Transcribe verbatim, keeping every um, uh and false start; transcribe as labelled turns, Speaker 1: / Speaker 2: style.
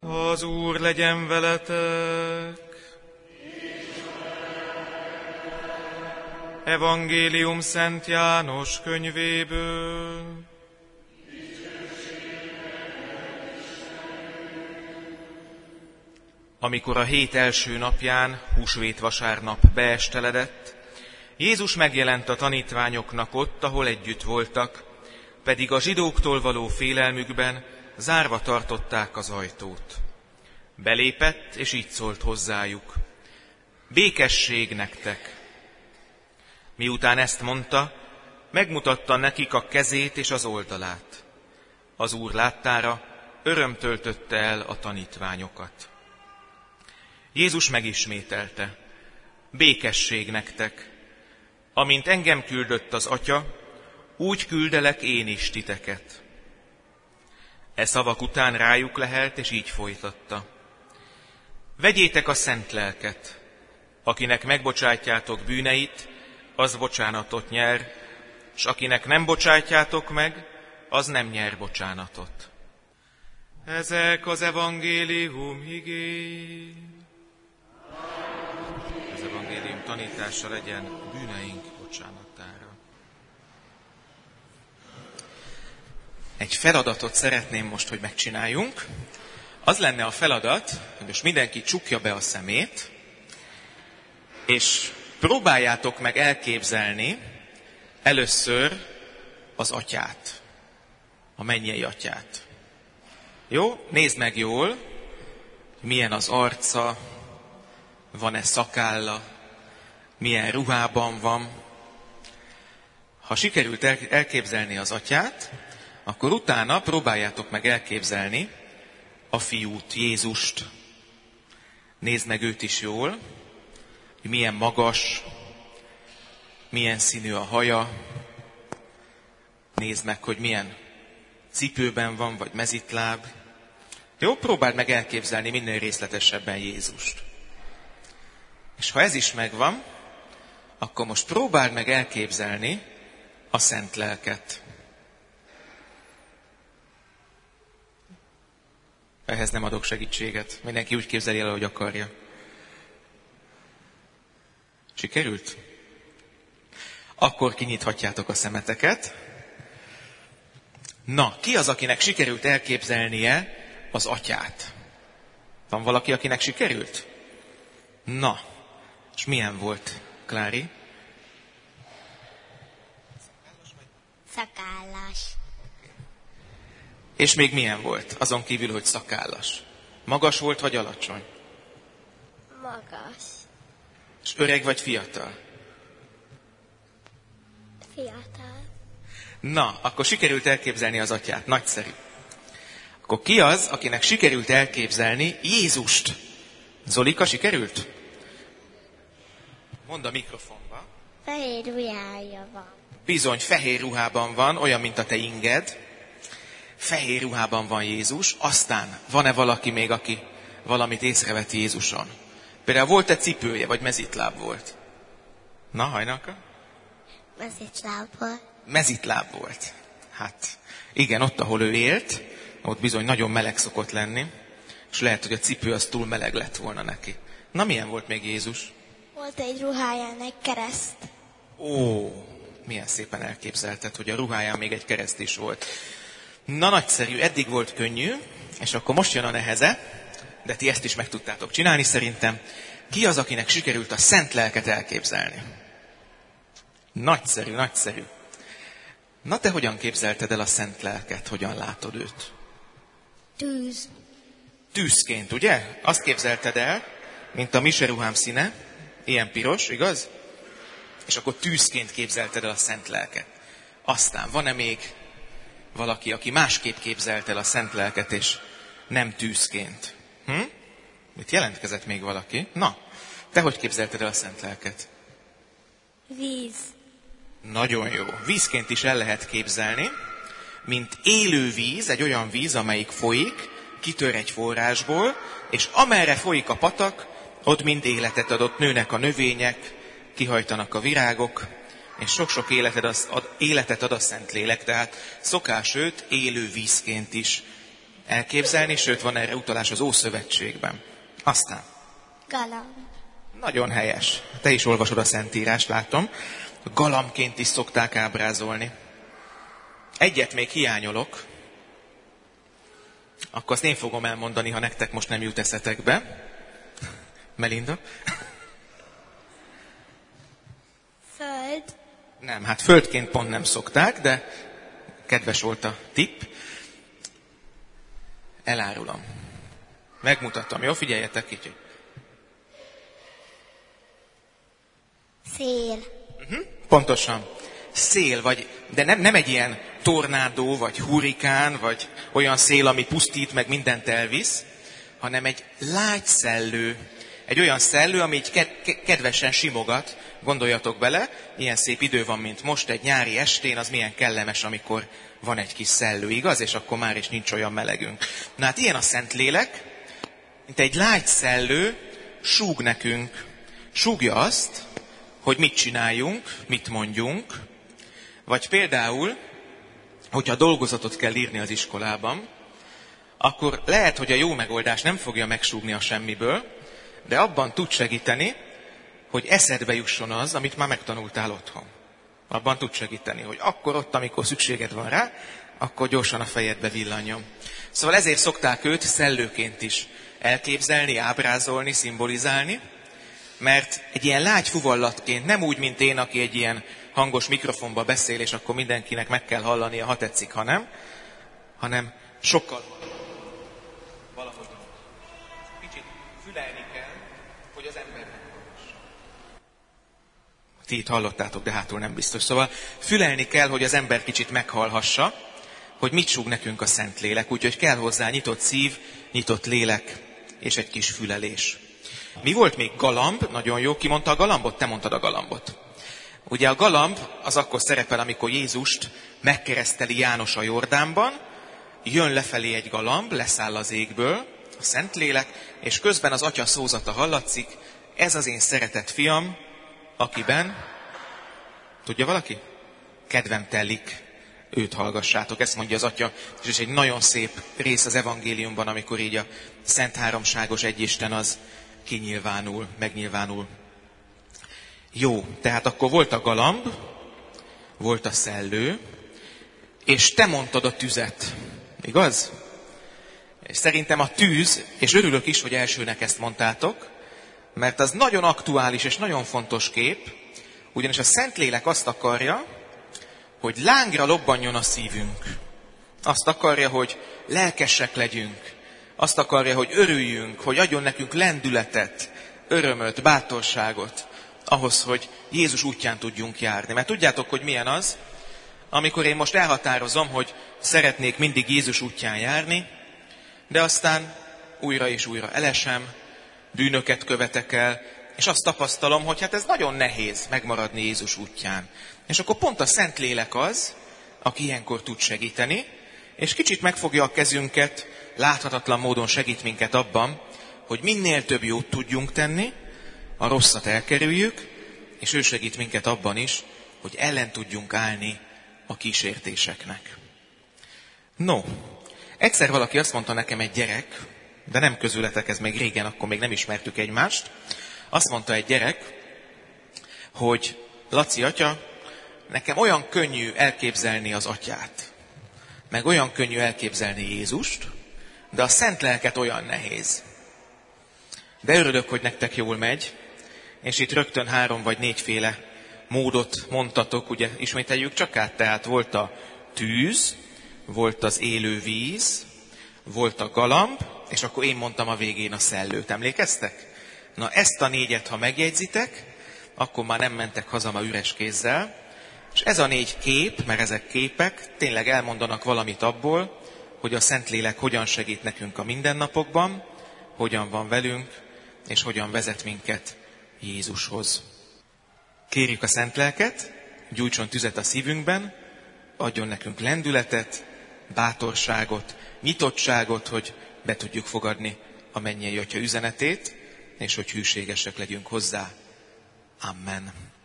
Speaker 1: Az Úr legyen veletek. Evangélium Szent János könyvéből. Amikor a hét első napján, húsvétvasárnap beesteledett, Jézus megjelent a tanítványoknak ott, ahol együtt voltak, pedig a zsidóktól való félelmükben zárva tartották az ajtót. Belépett, és így szólt hozzájuk: békesség nektek! Miután ezt mondta, megmutatta nekik a kezét és az oldalát. Az Úr láttára öröm töltötte el a tanítványokat. Jézus megismételte: békesség nektek! Amint engem küldött az Atya, úgy küldelek én is titeket. E szavak után rájuk lehelt, és így folytatta: vegyétek a szent lelket, akinek megbocsátjátok bűneit, az bocsánatot nyer, s akinek nem bocsátjátok meg, az nem nyer bocsánatot. Ezek az evangélium igény. Az evangélium tanítása legyen bűneink bocsánatára. Egy feladatot szeretném most, hogy megcsináljunk. Az lenne a feladat, hogy most mindenki csukja be a szemét, és próbáljátok meg elképzelni először az Atyát, a mennyei Atyát. Jó? Nézd meg jól, milyen az arca, van-e szakálla, milyen ruhában van. Ha sikerült elképzelni az Atyát, akkor utána próbáljátok meg elképzelni a Fiút, Jézust. Nézd meg őt is jól, hogy milyen magas, milyen színű a haja. Nézd meg, hogy milyen cipőben van, vagy mezitláb. Jó, próbáld meg elképzelni minél részletesebben Jézust. És ha ez is megvan, akkor most próbáld meg elképzelni a Szent Lelket. Ehhez nem adok segítséget. Mindenki úgy képzeli el, ahogy akarja. Sikerült? Akkor kinyithatjátok a szemeteket. Na, ki az, akinek sikerült elképzelnie az Atyát? Van valaki, akinek sikerült? Na, és milyen volt, Klári?
Speaker 2: Szakállas.
Speaker 1: És még milyen volt, azon kívül, hogy szakállas? Magas volt, vagy alacsony?
Speaker 2: Magas.
Speaker 1: És öreg, vagy fiatal?
Speaker 2: Fiatal.
Speaker 1: Na, akkor sikerült elképzelni az Atyát. Nagyszerű. Akkor ki az, akinek sikerült elképzelni Jézust? Zolika, sikerült? Mondd a mikrofonba.
Speaker 2: Fehér ruhája van.
Speaker 1: Bizony, fehér ruhában van, olyan, mint a te inged. Fehér ruhában van Jézus. Aztán van-e valaki még, aki valamit észrevett Jézuson? Például volt-e cipője, vagy mezitláb volt? Na, Hajnalka?
Speaker 2: Mezitláb volt.
Speaker 1: Mezitláb volt. Hát igen, ott, ahol ő élt, ott bizony nagyon meleg szokott lenni, és lehet, hogy a cipő az túl meleg lett volna neki. Na, milyen volt még Jézus?
Speaker 2: Volt egy ruháján egy kereszt.
Speaker 1: Ó, milyen szépen elképzelted, hogy a ruháján még egy kereszt is volt. Na, nagyszerű, eddig volt könnyű, és akkor most jön a neheze, de ti ezt is meg tudtátok csinálni szerintem. Ki az, akinek sikerült a Szent Lelket elképzelni? Nagyszerű, nagyszerű. Na, te hogyan képzelted el a Szent Lelket? Hogyan látod őt?
Speaker 2: Tűz.
Speaker 1: Tűzként, ugye? Azt képzelted el, mint a miseruhám színe, ilyen piros, igaz? És akkor tűzként képzelted el a Szent Lelket. Aztán van-e még valaki, aki másképp képzelt el a Szent Lelket, és nem tűzként? Hm? Mit jelentkezett még valaki? Na, te hogy képzelted el a Szent Lelket?
Speaker 2: Víz.
Speaker 1: Nagyon jó. Vízként is el lehet képzelni, mint élő víz, egy olyan víz, amelyik folyik, kitör egy forrásból, és amerre folyik a patak, ott mind életet adott, nőnek a növények, kihajtanak a virágok, és sok-sok életet ad, ad, életet ad a Szentlélek, tehát szokás őt élő vízként is elképzelni, sőt van erre utalás az Ószövetségben. Aztán.
Speaker 2: Galamb.
Speaker 1: Nagyon helyes. Te is olvasod a Szentírást, látom. Galambként is szokták ábrázolni. Egyet még hiányolok. Akkor azt én fogom elmondani, ha nektek most nem jut eszetekbe. Melinda?
Speaker 2: Föld.
Speaker 1: Nem, hát földként pont nem szokták, de kedves volt a tipp. Elárulom. Megmutatom, jó? Figyeljetek így.
Speaker 2: Szél.
Speaker 1: Uh-huh. Pontosan. Szél, vagy, de nem, nem egy ilyen tornádó, vagy hurrikán, vagy olyan szél, ami pusztít, meg mindent elvisz, hanem egy lágy szellő. Egy olyan szellő, ami így kedvesen simogat. Gondoljatok bele, ilyen szép idő van, mint most, egy nyári estén, az milyen kellemes, amikor van egy kis szellő, igaz? És akkor már is nincs olyan melegünk. Na hát ilyen a Szentlélek, mint egy lágy szellő, súg nekünk. Súgja azt, hogy mit csináljunk, mit mondjunk, vagy például, hogyha dolgozatot kell írni az iskolában, akkor lehet, hogy a jó megoldás nem fogja megsúgni a semmiből, de abban tud segíteni, hogy eszedbe jusson az, amit már megtanultál otthon. Abban tud segíteni, hogy akkor ott, amikor szükséged van rá, akkor gyorsan a fejedbe villanjon. Szóval ezért szokták őt szellőként is elképzelni, ábrázolni, szimbolizálni, mert egy ilyen lágy fuvallatként, nem úgy, mint én, aki egy ilyen hangos mikrofonba beszél, és akkor mindenkinek meg kell hallania, ha tetszik, ha nem, hanem sokkal valahogy kicsit fülelni kell, hogy az ember meghallhassa. Ti itt hallottátok, de hátul nem biztos. Szóval fülelni kell, hogy az ember kicsit meghallhassa, hogy mit súg nekünk a Szentlélek, úgyhogy kell hozzá nyitott szív, nyitott lélek és egy kis fülelés. Mi volt még? Galamb, nagyon jó. Ki mondta a galambot? Te mondtad a galambot. Ugye a galamb az akkor szerepel, amikor Jézust megkereszteli János a Jordánban, jön lefelé egy galamb, leszáll az égből, a Szentlélek, és közben az Atya szózata hallatszik, ez az én szeretett fiam, akiben, tudja valaki? Kedvem telik, őt hallgassátok, ezt mondja az Atya, és ez egy nagyon szép rész az evangéliumban, amikor így a Szent Háromságos Egyisten az kinyilvánul, megnyilvánul. Jó, tehát akkor volt a galamb, volt a szellő, és te mondtad a tüzet, igaz? És szerintem a tűz, és örülök is, hogy elsőnek ezt mondtátok, mert az nagyon aktuális és nagyon fontos kép, ugyanis a Szentlélek azt akarja, hogy lángra lobbanjon a szívünk. Azt akarja, hogy lelkesek legyünk. Azt akarja, hogy örüljünk, hogy adjon nekünk lendületet, örömöt, bátorságot, ahhoz, hogy Jézus útján tudjunk járni. Mert tudjátok, hogy milyen az, amikor én most elhatározom, hogy szeretnék mindig Jézus útján járni, de aztán újra és újra elesem, bűnöket követek el, és azt tapasztalom, hogy hát ez nagyon nehéz megmaradni Jézus útján. És akkor pont a Szentlélek az, aki ilyenkor tud segíteni, és kicsit megfogja a kezünket, láthatatlan módon segít minket abban, hogy minél több jót tudjunk tenni, a rosszat elkerüljük, és ő segít minket abban is, hogy ellen tudjunk állni a kísértéseknek. No, egyszer valaki azt mondta nekem, egy gyerek, de nem közületek, ez még régen, akkor még nem ismertük egymást, azt mondta egy gyerek, hogy Laci atya, nekem olyan könnyű elképzelni az Atyát, meg olyan könnyű elképzelni Jézust, de a Szent Lelket olyan nehéz. De örülök, hogy nektek jól megy, és itt rögtön három vagy négyféle módot mondtatok, ugye ismételjük csak át, tehát volt a tűz, volt az élő víz, volt a galamb, és akkor én mondtam a végén a szellőt. Emlékeztek? Na ezt a négyet, ha megjegyzitek, akkor már nem mentek haza ma üres kézzel, és ez a négy kép, mert ezek képek, tényleg elmondanak valamit abból, hogy a Szentlélek hogyan segít nekünk a mindennapokban, hogyan van velünk, és hogyan vezet minket Jézushoz. Kérjük a Szentlelket, gyújtson tüzet a szívünkben, adjon nekünk lendületet, bátorságot, nyitottságot, hogy be tudjuk fogadni a mennyei Atya üzenetét, és hogy hűségesek legyünk hozzá. Amen.